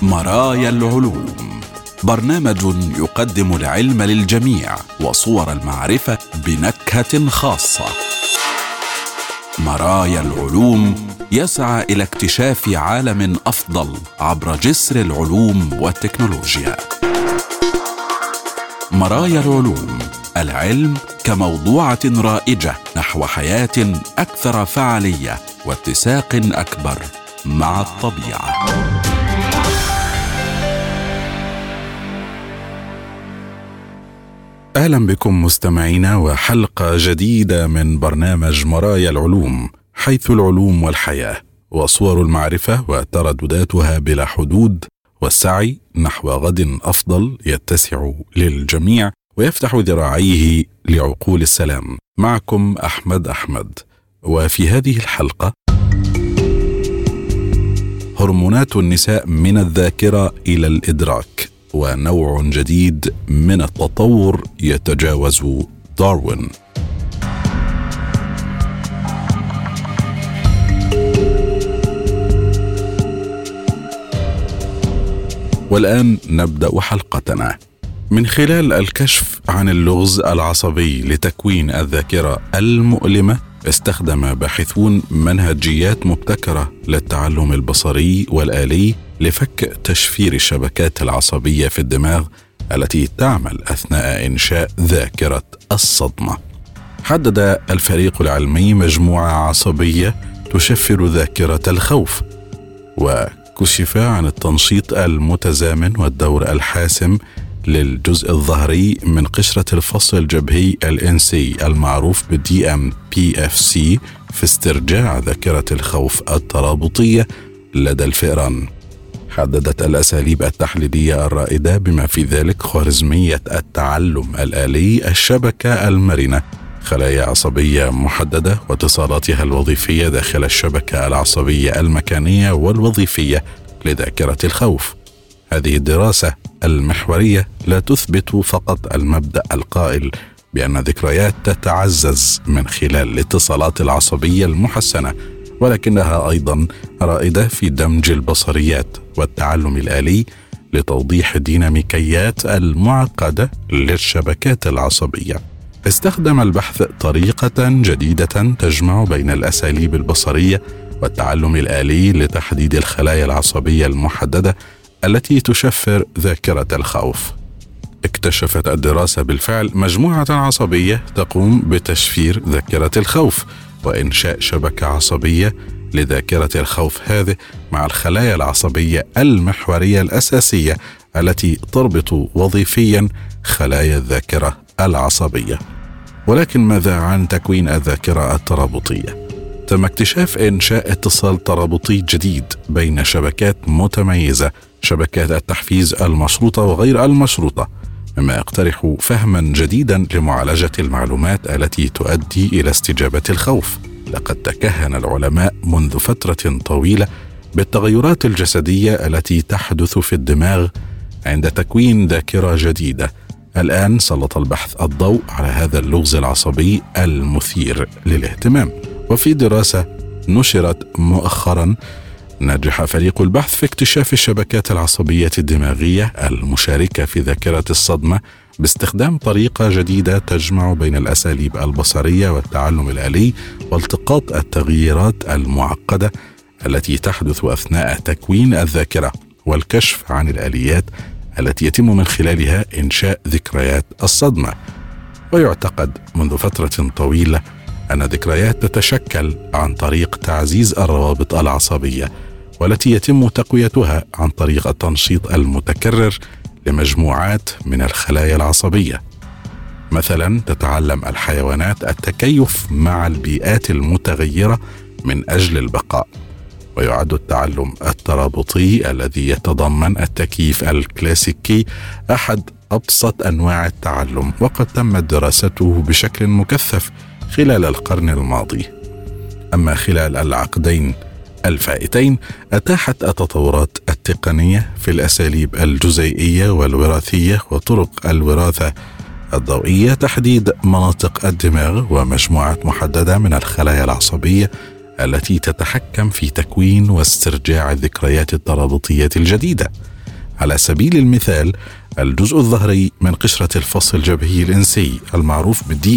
مرايا العلوم، برنامج يقدم العلم للجميع وصور المعرفة بنكهة خاصة. مرايا العلوم يسعى إلى اكتشاف عالم أفضل عبر جسر العلوم والتكنولوجيا. مرايا العلوم، العلم كموضوعة رائجة نحو حياة أكثر فعالية واتساق أكبر مع الطبيعة. أهلا بكم مستمعينا وحلقة جديدة من برنامج مرايا العلوم، حيث العلوم والحياة وصور المعرفة وتردداتها بلا حدود، والسعي نحو غد أفضل يتسع للجميع ويفتح ذراعيه لعقول السلام. معكم أحمد، وفي هذه الحلقة هرمونات النساء من الذاكرة إلى الإدراك، ونوع جديد من التطور يتجاوز داروين. والآن نبدأ حلقتنا من خلال الكشف عن اللغز العصبي لتكوين الذاكرة المؤلمة. استخدم باحثون منهجيات مبتكرة للتعلم البصري والآلي لفك تشفير الشبكات العصبية في الدماغ التي تعمل أثناء إنشاء ذاكرة الصدمة. حدد الفريق العلمي مجموعة عصبية تشفر ذاكرة الخوف، وكشف عن التنشيط المتزامن والدور الحاسم للجزء الظهري من قشرة الفص الجبهي الإنسي المعروف بالDMPFC في استرجاع ذاكرة الخوف الترابطية لدى الفئران. حددت الأساليب التحليلية الرائدة بما في ذلك خوارزمية التعلم الآلي الشبكة المرنة، خلايا عصبية محددة واتصالاتها الوظيفية داخل الشبكة العصبية المكانية والوظيفية لذاكرة الخوف. هذه الدراسة المحورية لا تثبت فقط المبدأ القائل بأن الذكريات تتعزز من خلال الاتصالات العصبية المحسنة، ولكنها أيضا رائدة في دمج البصريات والتعلم الآلي لتوضيح الديناميكيات المعقدة للشبكات العصبية. استخدم البحث طريقة جديدة تجمع بين الأساليب البصرية والتعلم الآلي لتحديد الخلايا العصبية المحددة التي تشفر ذاكرة الخوف. اكتشفت الدراسة بالفعل مجموعة عصبية تقوم بتشفير ذاكرة الخوف وإنشاء شبكة عصبية لذاكرة الخوف هذه مع الخلايا العصبية المحورية الأساسية التي تربط وظيفيا خلايا الذاكرة العصبية. ولكن ماذا عن تكوين الذاكرة الترابطية؟ تم اكتشاف إنشاء اتصال ترابطي جديد بين شبكات متميزة، شبكات التحفيز المشروطة وغير المشروطة، مما يقترح فهما جديدا لمعالجة المعلومات التي تؤدي إلى استجابة الخوف. لقد تكهن العلماء منذ فترة طويلة بالتغيرات الجسدية التي تحدث في الدماغ عند تكوين ذاكرة جديدة. الآن سلط البحث الضوء على هذا اللغز العصبي المثير للاهتمام. وفي دراسة نشرت مؤخرا، نجح فريق البحث في اكتشاف الشبكات العصبية الدماغية المشاركة في ذاكرة الصدمة باستخدام طريقة جديدة تجمع بين الأساليب البصرية والتعلم الآلي والتقاط التغييرات المعقدة التي تحدث أثناء تكوين الذاكرة والكشف عن الآليات التي يتم من خلالها إنشاء ذكريات الصدمة. ويعتقد منذ فترة طويلة أن الذكريات تتشكل عن طريق تعزيز الروابط العصبية، والتي يتم تقويتها عن طريق التنشيط المتكرر لمجموعات من الخلايا العصبية. مثلا تتعلم الحيوانات التكيف مع البيئات المتغيرة من أجل البقاء. ويعد التعلم الترابطي الذي يتضمن التكييف الكلاسيكي أحد أبسط أنواع التعلم، وقد تمت دراسته بشكل مكثف خلال القرن الماضي. أما خلال العقدين الفائتين أتاحت التطورات التقنية في الأساليب الجزيئية والوراثية وطرق الوراثة الضوئية تحديد مناطق الدماغ ومجموعات محددة من الخلايا العصبية التي تتحكم في تكوين واسترجاع الذكريات الترابطية الجديدة. على سبيل المثال الجزء الظهري من قشرة الفص الجبهي الإنسي المعروف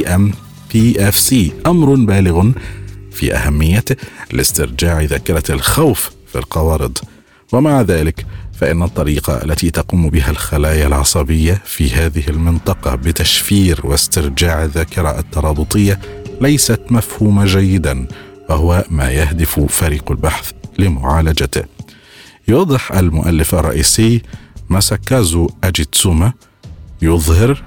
DMPFC أمر بالغ في أهميته لاسترجاع ذاكرة الخوف في القوارض. ومع ذلك فإن الطريقة التي تقوم بها الخلايا العصبية في هذه المنطقة بتشفير واسترجاع الذاكرة الترابطية ليست مفهومة جيدا، وهو ما يهدف فريق البحث لمعالجته. يوضح المؤلف الرئيسي ماساكازو أجيتسوما يظهر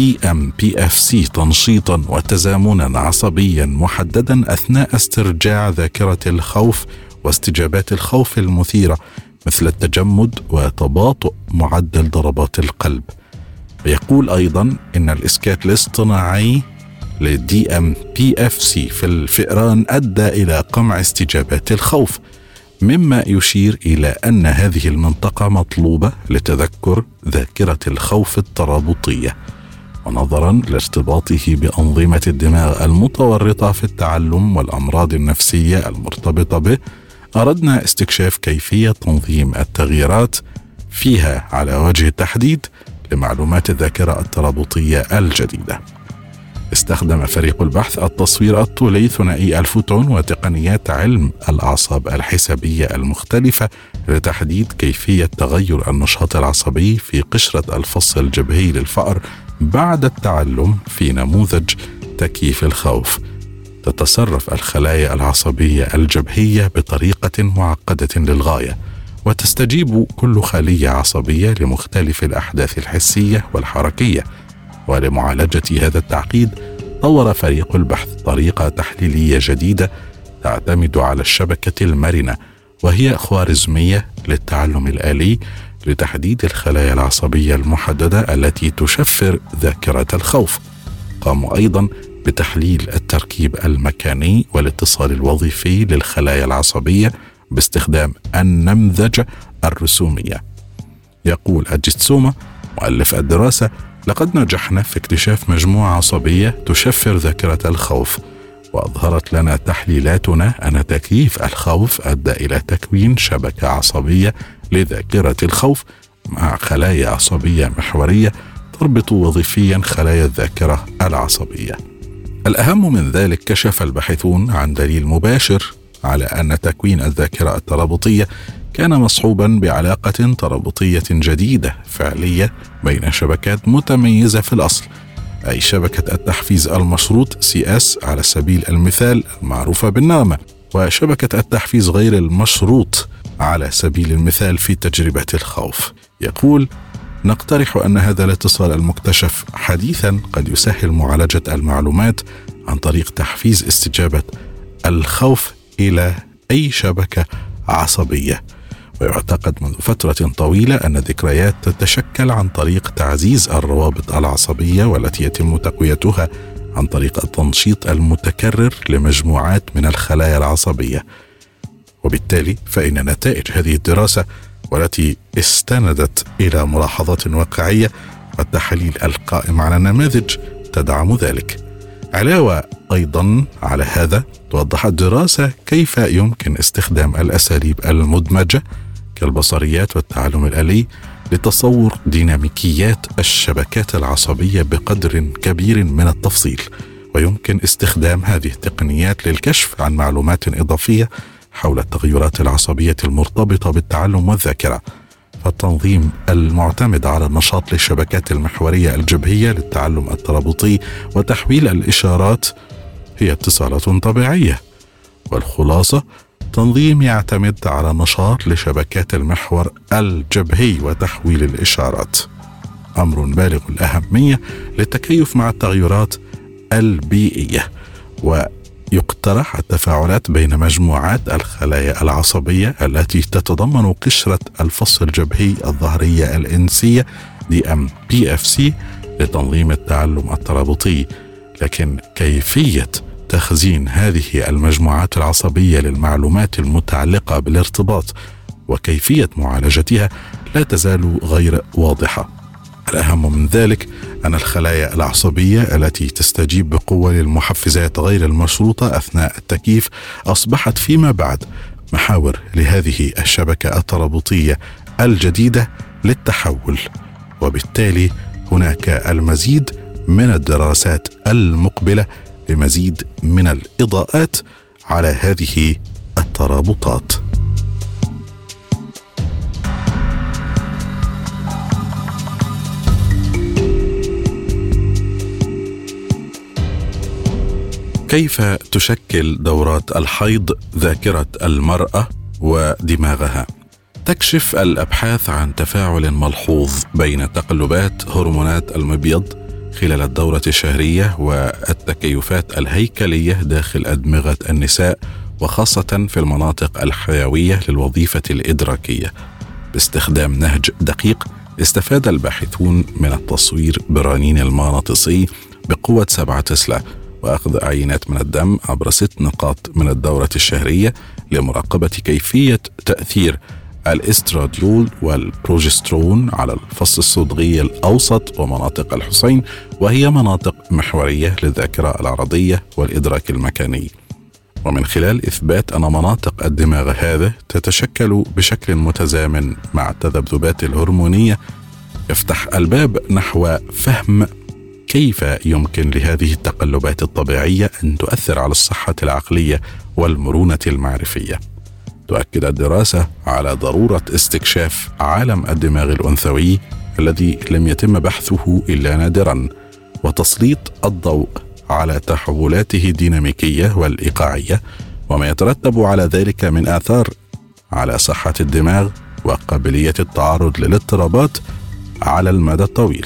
DMPFC تنشيطا وتزامنا عصبيا محددا أثناء استرجاع ذاكرة الخوف واستجابات الخوف المثيرة مثل التجمد وتباطؤ معدل ضربات القلب. ويقول أيضا إن الإسكات الاصطناعي DMPFC في الفئران أدى إلى قمع استجابات الخوف، مما يشير إلى أن هذه المنطقة مطلوبة لتذكر ذاكرة الخوف الترابطية. ونظرا لارتباطه بأنظمة الدماغ المتورطة في التعلم والأمراض النفسية المرتبطة به، أردنا استكشاف كيفية تنظيم التغييرات فيها على وجه التحديد لمعلومات الذاكرة الترابطية الجديدة. استخدم فريق البحث التصوير الطولي ثنائي الفوتون وتقنيات علم الأعصاب الحسابية المختلفة لتحديد كيفية تغير النشاط العصبي في قشرة الفص الجبهي للفأر بعد التعلم في نموذج تكييف الخوف. تتصرف الخلايا العصبية الجبهية بطريقة معقدة للغاية، وتستجيب كل خلية عصبية لمختلف الأحداث الحسية والحركية. ولمعالجة هذا التعقيد طور فريق البحث طريقة تحليلية جديدة تعتمد على الشبكة المرنة، وهي خوارزمية للتعلم الآلي لتحديد الخلايا العصبية المحددة التي تشفر ذاكرة الخوف. قاموا أيضا بتحليل التركيب المكاني والاتصال الوظيفي للخلايا العصبية باستخدام النمذجة الرسومية. يقول أجيتسوما مؤلف الدراسة: لقد نجحنا في اكتشاف مجموعة عصبية تشفر ذاكرة الخوف، وأظهرت لنا تحليلاتنا أن تكييف الخوف أدى إلى تكوين شبكة عصبية لذاكرة الخوف مع خلايا عصبية محورية تربط وظيفيا خلايا الذاكرة العصبية. الأهم من ذلك، كشف الباحثون عن دليل مباشر على أن تكوين الذاكرة الترابطية كان مصحوبا بعلاقة ترابطية جديدة فعلية بين شبكات متميزة في الأصل، أي شبكة التحفيز المشروط CS على سبيل المثال المعروفة بالنغمة، وشبكة التحفيز غير المشروط على سبيل المثال في تجربة الخوف. يقول: نقترح أن هذا الاتصال المكتشف حديثا قد يسهل معالجة المعلومات عن طريق تحفيز استجابة الخوف إلى أي شبكة عصبية. ويعتقد منذ فترة طويلة أن الذكريات تتشكل عن طريق تعزيز الروابط العصبية، والتي يتم تقويتها عن طريق التنشيط المتكرر لمجموعات من الخلايا العصبية. وبالتالي فإن نتائج هذه الدراسة، والتي استندت إلى ملاحظات واقعية والتحاليل القائمة على النماذج، تدعم ذلك. علاوة أيضا على هذا، توضح الدراسة كيف يمكن استخدام الأساليب المدمجة كالبصريات والتعلم الآلي لتصور ديناميكيات الشبكات العصبية بقدر كبير من التفصيل، ويمكن استخدام هذه التقنيات للكشف عن معلومات إضافية حول التغيرات العصبية المرتبطة بالتعلم والذاكرة. فالتنظيم المعتمد على النشاط للشبكات المحورية الجبهية للتعلم الترابطي وتحويل الإشارات هي اتصالات طبيعية. والخلاصة، تنظيم يعتمد على النشاط لشبكات المحور الجبهي وتحويل الإشارات، أمر بالغ الأهمية للتكيف مع التغيرات البيئية. ويقترح التفاعلات بين مجموعات الخلايا العصبية التي تتضمن قشرة الفص الجبهي الظهرية الإنسية DMPFC لتنظيم التعلم الترابطي. لكن كيفية تخزين هذه المجموعات العصبية للمعلومات المتعلقة بالارتباط وكيفية معالجتها لا تزال غير واضحة. الأهم من ذلك أن الخلايا العصبية التي تستجيب بقوة للمحفزات غير المشروطة أثناء التكييف أصبحت فيما بعد محاور لهذه الشبكة الترابطية الجديدة للتحول، وبالتالي هناك المزيد من الدراسات المقبلة لمزيد من الإضاءات على هذه الترابطات. كيف تشكل دورات الحيض ذاكرة المرأة ودماغها؟ تكشف الأبحاث عن تفاعل ملحوظ بين تقلبات هرمونات المبيض خلال الدورة الشهرية والتكيفات الهيكلية داخل أدمغة النساء، وخاصة في المناطق الحيوية للوظيفة الإدراكية. باستخدام نهج دقيق استفاد الباحثون من التصوير برنين المغناطيسي بقوة 7 تسلا وأخذ عينات من الدم عبر 6 نقاط من الدورة الشهرية لمراقبة كيفية تأثير الاستراديول والبروجسترون على الفص الصدغي الأوسط ومناطق الحصين، وهي مناطق محورية للذاكرة العرضية والإدراك المكاني. ومن خلال إثبات أن مناطق الدماغ هذه تتشكل بشكل متزامن مع التذبذبات الهرمونية، يفتح الباب نحو فهم كيف يمكن لهذه التقلبات الطبيعية أن تؤثر على الصحة العقلية والمرونة المعرفية. تؤكد الدراسة على ضرورة استكشاف عالم الدماغ الأنثوي الذي لم يتم بحثه إلا نادرا، وتسليط الضوء على تحولاته الديناميكية والإيقاعية وما يترتب على ذلك من آثار على صحة الدماغ وقابلية التعرض للاضطرابات على المدى الطويل.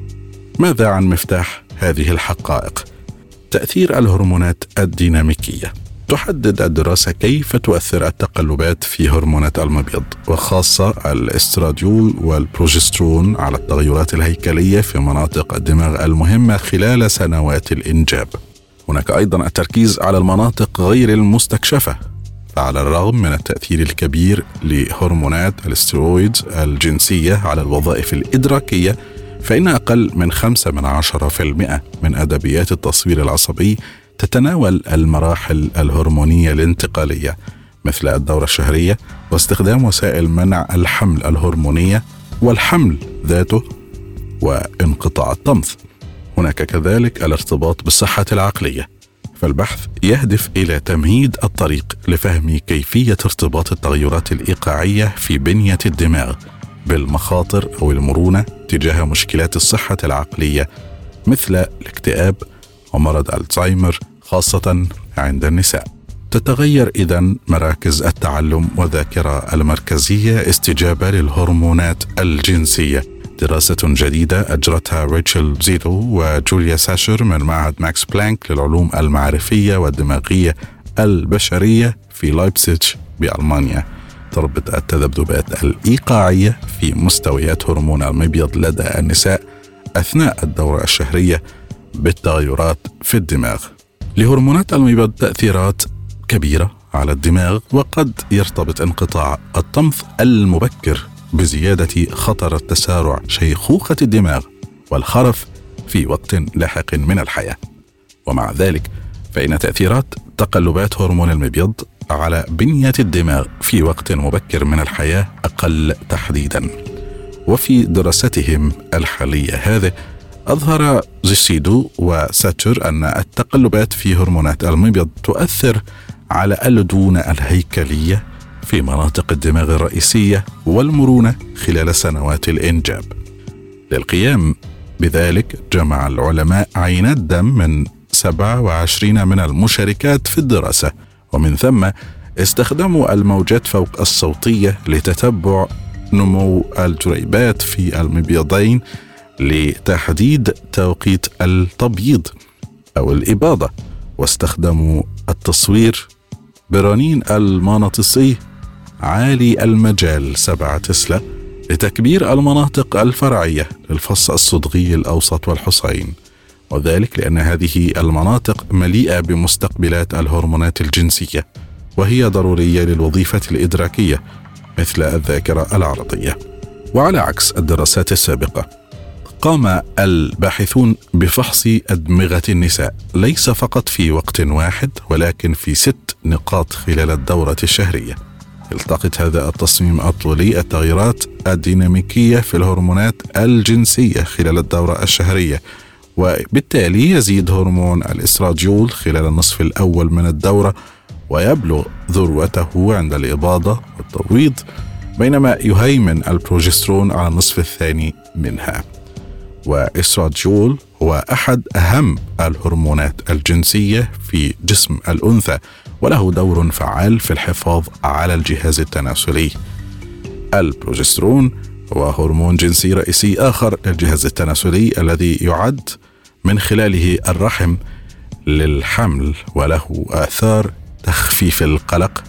ماذا عن مفتاح هذه الحقائق؟ تأثير الهرمونات الديناميكية. تحدد الدراسة كيف تؤثر التقلبات في هرمونات المبيض، وخاصة الاستراديول والبروجسترون، على التغيرات الهيكلية في مناطق الدماغ المهمة خلال سنوات الإنجاب. هناك أيضا التركيز على المناطق غير المستكشفة، فعلى الرغم من التأثير الكبير لهرمونات الاسترويد الجنسية على الوظائف الإدراكية، فإن أقل من 0.5% من أدبيات التصوير العصبي تتناول المراحل الهرمونية الانتقالية مثل الدورة الشهرية واستخدام وسائل منع الحمل الهرمونية والحمل ذاته وانقطاع الطمث. هناك كذلك الارتباط بالصحة العقلية، فالبحث يهدف إلى تمهيد الطريق لفهم كيفية ارتباط التغيرات الإيقاعية في بنية الدماغ بالمخاطر أو المرونة تجاه مشكلات الصحة العقلية مثل الاكتئاب ومرض الزهايمر خاصة عند النساء. تتغير إذن مراكز التعلم والذاكرة المركزية استجابة للهرمونات الجنسية. دراسة جديدة أجرتها ريتشل زيتو وجوليا ساشر من معهد ماكس بلانك للعلوم المعرفية والدماغية البشرية في لايبزيج بألمانيا تربط التذبذبات الإيقاعية في مستويات هرمون المبيض لدى النساء أثناء الدورة الشهرية بالتغيرات في الدماغ. لهرمونات المبيض تأثيرات كبيرة على الدماغ، وقد يرتبط انقطاع الطمث المبكر بزيادة خطر تسارع شيخوخة الدماغ والخرف في وقت لاحق من الحياة. ومع ذلك فإن تأثيرات تقلبات هرمون المبيض على بنية الدماغ في وقت مبكر من الحياة أقل تحديدا. وفي دراستهم الحالية هذه أظهر زيسيدو وساتشر أن التقلبات في هرمونات المبيض تؤثر على اللدونة الهيكلية في مناطق الدماغ الرئيسية والمرونة خلال سنوات الإنجاب. للقيام بذلك جمع العلماء عينات دم من 27 من المشاركات في الدراسة، ومن ثم استخدموا الموجات فوق الصوتية لتتبع نمو الجريبات في المبيضين لتحديد توقيت التبييض أو الإباضة، واستخدموا التصوير برنين المغناطيسي عالي المجال 7 تسلا لتكبير المناطق الفرعية للفص الصدغي الأوسط والحصين، وذلك لأن هذه المناطق مليئة بمستقبلات الهرمونات الجنسية، وهي ضرورية للوظيفة الإدراكية مثل الذاكرة العرضية. وعلى عكس الدراسات السابقة، قام الباحثون بفحص أدمغة النساء ليس فقط في وقت واحد، ولكن في 6 نقاط خلال الدورة الشهرية. يلتقط هذا التصميم الطولي التغييرات الديناميكية في الهرمونات الجنسية خلال الدورة الشهرية، وبالتالي يزيد هرمون الاستراديول خلال النصف الأول من الدورة ويبلغ ذروته عند الإباضة والتبويض، بينما يهيمن البروجسترون على النصف الثاني منها. والاستراديول هو أحد أهم الهرمونات الجنسية في جسم الأنثى، وله دور فعال في الحفاظ على الجهاز التناسلي. البروجسترون هو هرمون جنسي رئيسي آخر للجهاز التناسلي الذي يعد من خلاله الرحم للحمل، وله آثار تخفيف القلق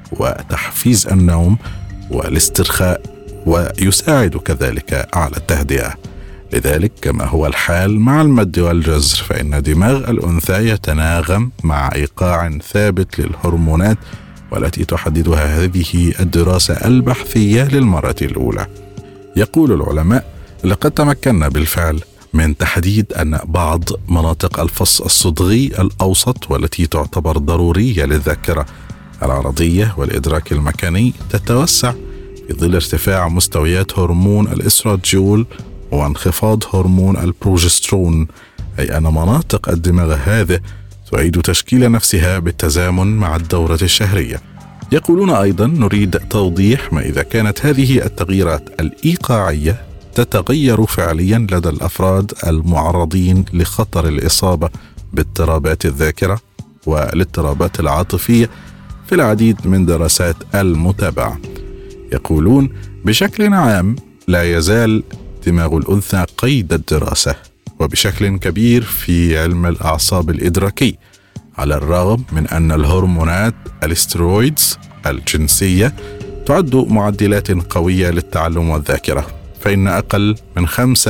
وتحفيز النوم والاسترخاء، ويساعد كذلك على التهدئة. لذلك كما هو الحال مع المد والجزر، فإن دماغ الأنثى يتناغم مع إيقاع ثابت للهرمونات، والتي تحددها هذه الدراسة البحثية للمرة الأولى. يقول العلماء: لقد تمكنا بالفعل من تحديد أن بعض مناطق الفص الصدغي الأوسط، والتي تعتبر ضرورية للذاكرة العرضية والإدراك المكاني، تتوسع في ظل ارتفاع مستويات هرمون الاستراديول وانخفاض هرمون البروجسترون، أي أن مناطق الدماغ هذه تعيد تشكيل نفسها بالتزامن مع الدورة الشهرية. يقولون أيضا: نريد توضيح ما إذا كانت هذه التغييرات الإيقاعية تتغير فعليا لدى الأفراد المعرضين لخطر الإصابة باضطرابات الذاكرة والاضطرابات العاطفية في العديد من دراسات المتابعة. يقولون: بشكل عام لا يزال دماغ الأنثى قيد الدراسة وبشكل كبير في علم الأعصاب الإدراكي، على الرغم من أن الهرمونات الاسترويدز الجنسية تعد معدلات قوية للتعلم والذاكرة، فإن أقل من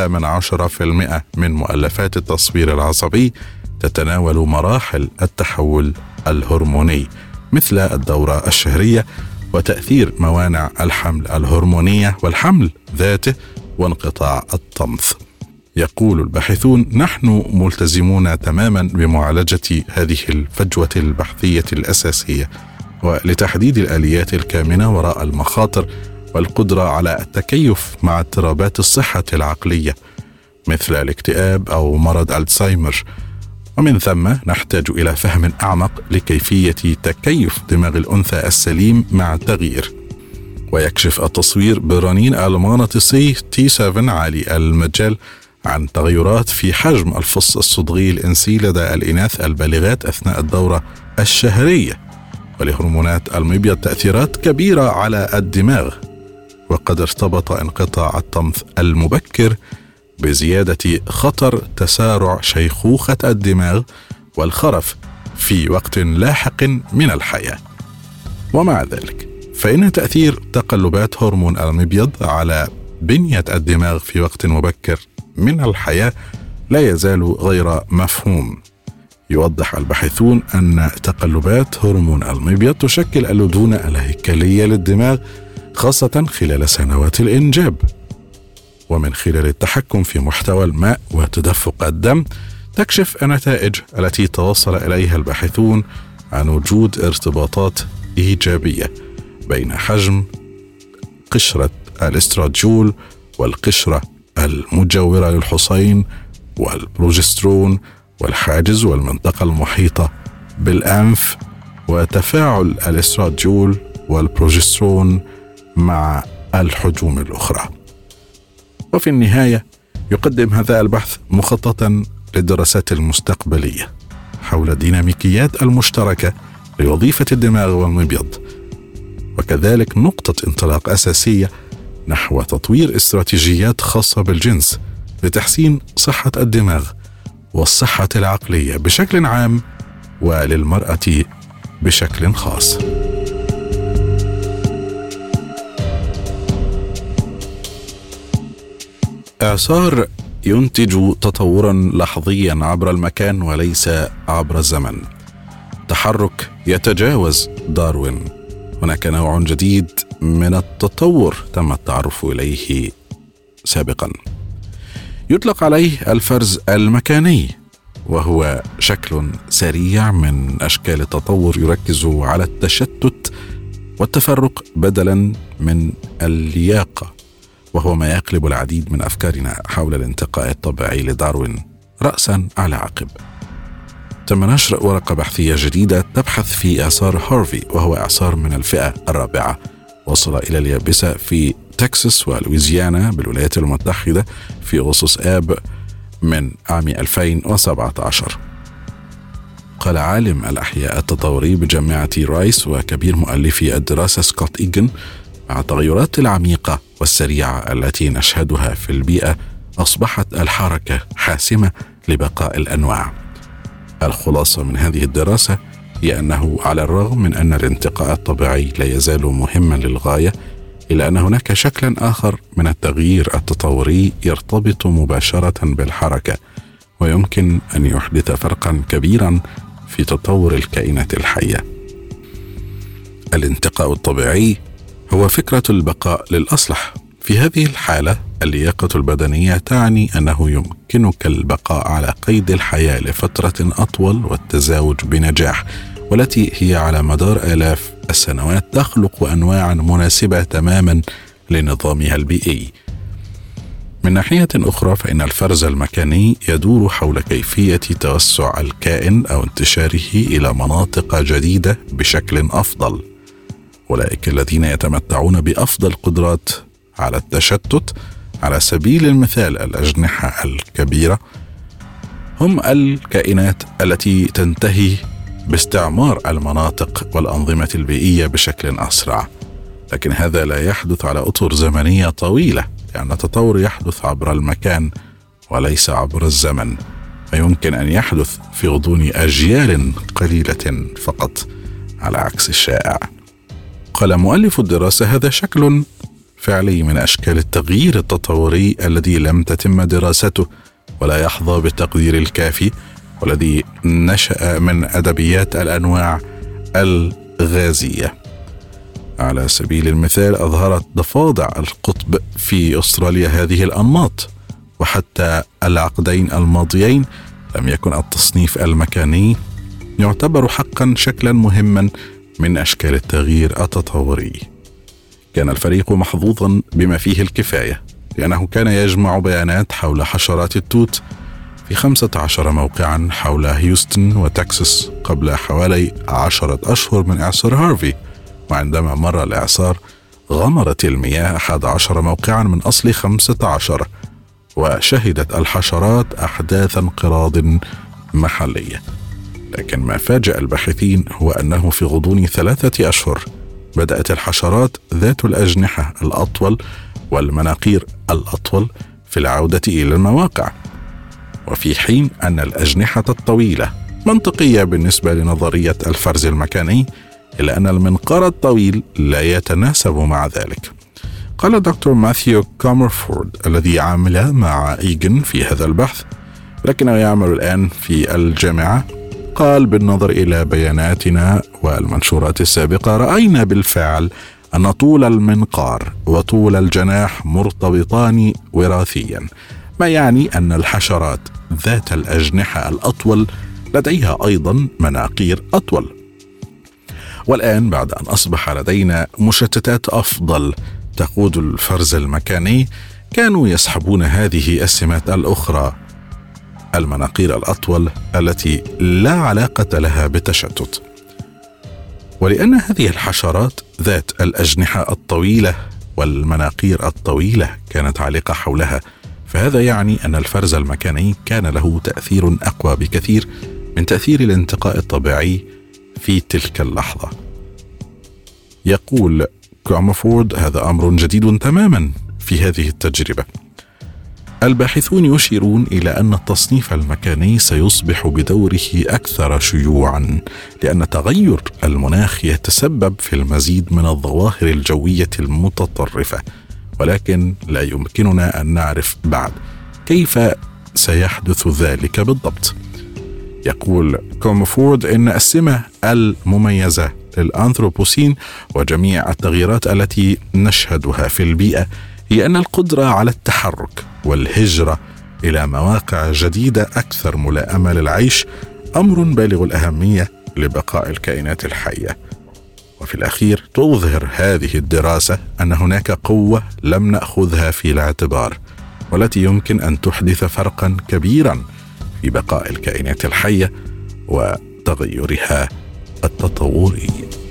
0.5% من مؤلفات التصوير العصبي تتناول مراحل التحول الهرموني مثل الدورة الشهرية وتأثير موانع الحمل الهرمونية والحمل ذاته وانقطاع الطمث. يقول الباحثون: نحن ملتزمون تماما بمعالجة هذه الفجوة البحثية الأساسية، ولتحديد الآليات الكامنة وراء المخاطر والقدرة على التكيف مع اضطرابات الصحة العقلية مثل الاكتئاب أو مرض ألزهايمر. ومن ثم نحتاج إلى فهم أعمق لكيفية تكيف دماغ الأنثى السليم مع التغيير. ويكشف التصوير بالرنين المغناطيسي T7 عالي المجال عن تغيرات في حجم الفص الصدغي الإنسي لدى الإناث البالغات أثناء الدورة الشهرية، ولهرمونات المبيض تأثيرات كبيرة على الدماغ. وقد ارتبط انقطاع الطمث المبكر بزيادة خطر تسارع شيخوخة الدماغ والخرف في وقت لاحق من الحياة. ومع ذلك فإن تأثير تقلبات هرمون المبيض على بنية الدماغ في وقت مبكر من الحياة لا يزال غير مفهوم. يوضح الباحثون أن تقلبات هرمون المبيض تشكل اللدونة الهيكلية للدماغ خاصة خلال سنوات الإنجاب، ومن خلال التحكم في محتوى الماء وتدفق الدم تكشف النتائج التي توصل إليها الباحثون عن وجود ارتباطات إيجابية بين حجم قشرة الاستراديول والقشرة المجاورة للحصين والبروجسترون والحاجز والمنطقة المحيطة بالأنف، وتفاعل الاستراديول والبروجسترون مع الحجوم الأخرى. وفي النهاية يقدم هذا البحث مخططا للدراسات المستقبلية حول الديناميكيات المشتركة لوظيفة الدماغ والمبيض، وكذلك نقطة انطلاق أساسية نحو تطوير استراتيجيات خاصة بالجنس لتحسين صحة الدماغ والصحة العقلية بشكل عام وللمرأة بشكل خاص. إعصار ينتج تطورا لحظيا عبر المكان وليس عبر الزمن. تحرك يتجاوز داروين. هناك نوع جديد من التطور تم التعرف إليه سابقا، يطلق عليه الفرز المكاني، وهو شكل سريع من أشكال التطور يركز على التشتت والتفرق بدلا من اللياقة، وهو ما يقلب العديد من أفكارنا حول الانتقاء الطبيعي لداروين رأسا على عقب. تم نشر ورقة بحثية جديدة تبحث في إعصار هارفي، وهو إعصار من الفئة الرابعة وصل إلى اليابسة في تكساس ولويزيانا بالولايات المتحدة في أغسطس آب من عام 2017. قال عالم الأحياء التطوري بجامعة رايس وكبير مؤلفي الدراسة سكوت إيغن: مع التغيرات العميقة والسريعة التي نشهدها في البيئة، أصبحت الحركة حاسمة لبقاء الأنواع. الخلاصة من هذه الدراسة هي أنه على الرغم من أن الانتقاء الطبيعي لا يزال مهما للغاية، إلا أن هناك شكلا آخر من التغيير التطوري يرتبط مباشرة بالحركة، ويمكن أن يحدث فرقا كبيرا في تطور الكائنات الحية. الانتقاء الطبيعي هو فكرة البقاء للأصلح. في هذه الحالة اللياقة البدنية تعني أنه يمكنك البقاء على قيد الحياة لفترة أطول والتزاوج بنجاح، والتي هي على مدار آلاف السنوات تخلق أنواعا مناسبة تماما لنظامها البيئي. من ناحية أخرى، فإن الفرز المكاني يدور حول كيفية توسع الكائن أو انتشاره إلى مناطق جديدة بشكل أفضل. أولئك الذين يتمتعون بأفضل قدرات على التشتت، على سبيل المثال الأجنحة الكبيرة، هم الكائنات التي تنتهي باستعمار المناطق والأنظمة البيئية بشكل أسرع. لكن هذا لا يحدث على أطر زمنية طويلة، لأن التطور يحدث عبر المكان وليس عبر الزمن، فيمكن أن يحدث في غضون أجيال قليلة فقط، على عكس الشائع. قال مؤلف الدراسة: هذا شكل فعلي من أشكال التغيير التطوري الذي لم تتم دراسته ولا يحظى بالتقدير الكافي، والذي نشأ من أدبيات الأنواع الغازية. على سبيل المثال، أظهرت ضفادع القطب في أستراليا هذه الأنماط، وحتى العقدين الماضيين لم يكن التصنيف المكاني يعتبر حقا شكلا مهما من أشكال التغيير التطوري. كان الفريق محظوظا بما فيه الكفاية، لأنه كان يجمع بيانات حول حشرات التوت في 15 موقعا حول هيوستن وتكساس قبل حوالي 10 أشهر من إعصار هارفي. وعندما مر الإعصار غمرت المياه 11 موقعا من أصل 15، وشهدت الحشرات أحداث انقراض محلية. لكن ما فاجأ الباحثين هو أنه في غضون 3 أشهر بدأت الحشرات ذات الأجنحة الأطول والمناقير الأطول في العودة إلى المواقع، وفي حين أن الأجنحة الطويلة منطقية بالنسبة لنظرية الفرز المكاني، إلا أن المنقار الطويل لا يتناسب مع ذلك. قال دكتور ماثيو كومرفورد الذي عمل مع إيغن في هذا البحث، لكنه يعمل الآن في الجامعة، قال: بالنظر إلى بياناتنا والمنشورات السابقة، رأينا بالفعل أن طول المنقار وطول الجناح مرتبطان وراثيا، ما يعني أن الحشرات ذات الأجنحة الأطول لديها أيضا مناقير أطول. والآن بعد أن أصبح لدينا مشتتات أفضل تقود الفرز المكاني، كانوا يسحبون هذه السمات الأخرى، المناقير الأطول التي لا علاقة لها بالتشتت. ولأن هذه الحشرات ذات الأجنحة الطويلة والمناقير الطويلة كانت عالقة حولها، فهذا يعني أن الفرز المكاني كان له تأثير أقوى بكثير من تأثير الانتقاء الطبيعي في تلك اللحظة. يقول كومرفورد: هذا أمر جديد تماما في هذه التجربة. الباحثون يشيرون إلى أن التصنيف المكاني سيصبح بدوره أكثر شيوعا، لأن تغير المناخ يتسبب في المزيد من الظواهر الجوية المتطرفة، ولكن لا يمكننا أن نعرف بعد كيف سيحدث ذلك بالضبط. يقول كومرفورد إن السمة المميزة للأنثروبوسين وجميع التغييرات التي نشهدها في البيئة هي أن القدرة على التحرك والهجرة إلى مواقع جديدة أكثر ملائمة للعيش أمر بالغ الأهمية لبقاء الكائنات الحية. وفي الأخير تظهر هذه الدراسة أن هناك قوة لم نأخذها في الاعتبار، والتي يمكن أن تحدث فرقا كبيرا في بقاء الكائنات الحية وتغيرها التطوري.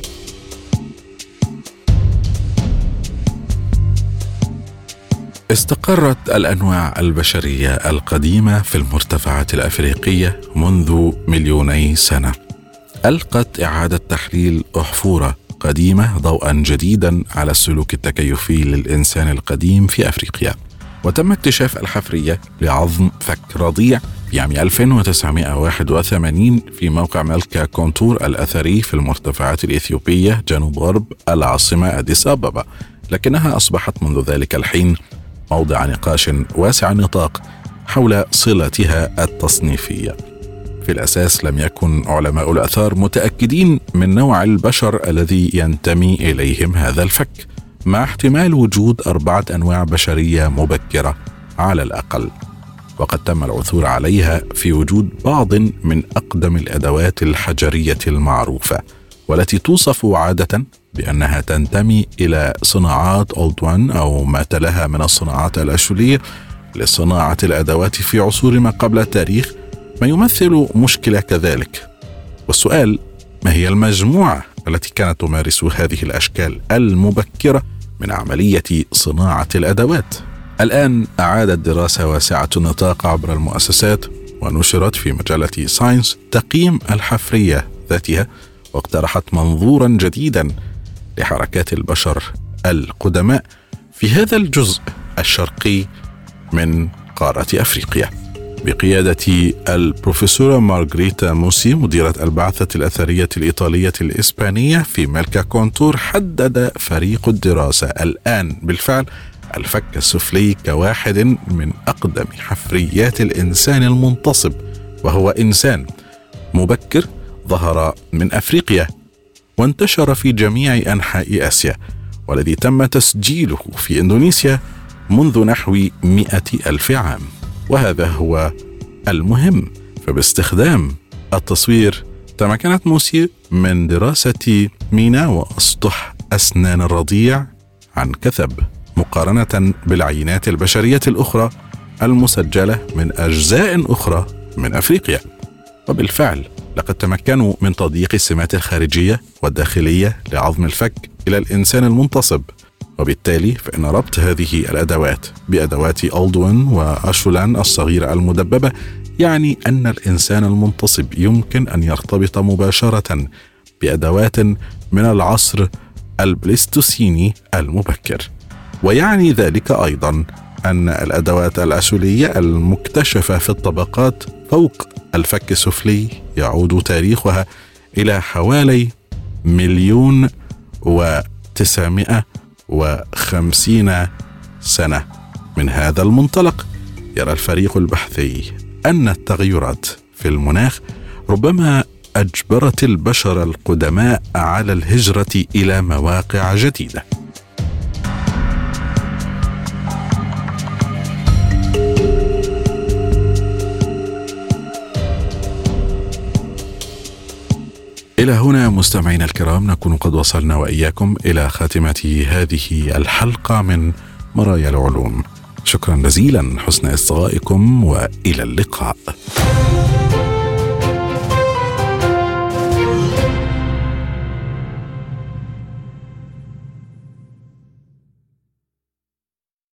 استقرت الأنواع البشرية القديمة في المرتفعات الأفريقية منذ مليوني سنة. ألقت إعادة تحليل أحفورة قديمة ضوءا جديدا على السلوك التكيفي للإنسان القديم في أفريقيا، وتم اكتشاف الحفرية لعظم فك رضيع في عام 1981 في موقع ملكا كونتور الأثري في المرتفعات الإثيوبية جنوب غرب العاصمة أديس أبابا، لكنها أصبحت منذ ذلك الحين موضع نقاش واسع النطاق حول صلتها التصنيفية. في الأساس لم يكن علماء الآثار متأكدين من نوع البشر الذي ينتمي إليهم هذا الفك، مع احتمال وجود 4 أنواع بشرية مبكرة على الأقل، وقد تم العثور عليها في وجود بعض من أقدم الأدوات الحجرية المعروفة، والتي توصف عادة بأنها تنتمي إلى صناعات أولد وان أو ما تلاها من الصناعات الأشولية لصناعة الأدوات في عصور ما قبل التاريخ، ما يمثل مشكلة كذلك. والسؤال: ما هي المجموعة التي كانت تمارس هذه الأشكال المبكرة من عملية صناعة الأدوات؟ الآن أعادت دراسة واسعة النطاق عبر المؤسسات ونشرت في مجلة ساينس تقييم الحفرية ذاتها، واقترحت منظورا جديدا لحركات البشر القدماء في هذا الجزء الشرقي من قارة أفريقيا، بقيادة البروفيسورة مارغريتا موسي مديرة البعثة الأثرية الإيطالية الإسبانية في ملكا كونتور. حدد فريق الدراسة الآن بالفعل الفك السفلي كواحد من أقدم حفريات الإنسان المنتصب، وهو إنسان مبكر ظهر من أفريقيا وانتشر في جميع أنحاء آسيا، والذي تم تسجيله في إندونيسيا منذ نحو 100,000 عام. وهذا هو المهم، فباستخدام التصوير تمكنت موسي من دراسة مينا وأسطح أسنان الرضيع عن كثب، مقارنة بالعينات البشرية الأخرى المسجلة من أجزاء أخرى من أفريقيا. وبالفعل لقد تمكنوا من تضييق السمات الخارجية والداخلية لعظم الفك إلى الإنسان المنتصب، وبالتالي فإن ربط هذه الأدوات بأدوات أولدوين وأشولان الصغيرة المدببة يعني أن الإنسان المنتصب يمكن أن يرتبط مباشرة بأدوات من العصر البليستوسيني المبكر، ويعني ذلك أيضا أن الأدوات الأشولية المكتشفة في الطبقات فوق الفك السفلي يعود تاريخها إلى حوالي 1,950,000 سنة. من هذا المنطلق يرى الفريق البحثي أن التغيرات في المناخ ربما أجبرت البشر القدماء على الهجرة إلى مواقع جديدة. إلى هنا مستمعينا الكرام نكون قد وصلنا وإياكم إلى خاتمة هذه الحلقة من مرايا العلوم. شكرا جزيلا حسن إصغائكم وإلى اللقاء.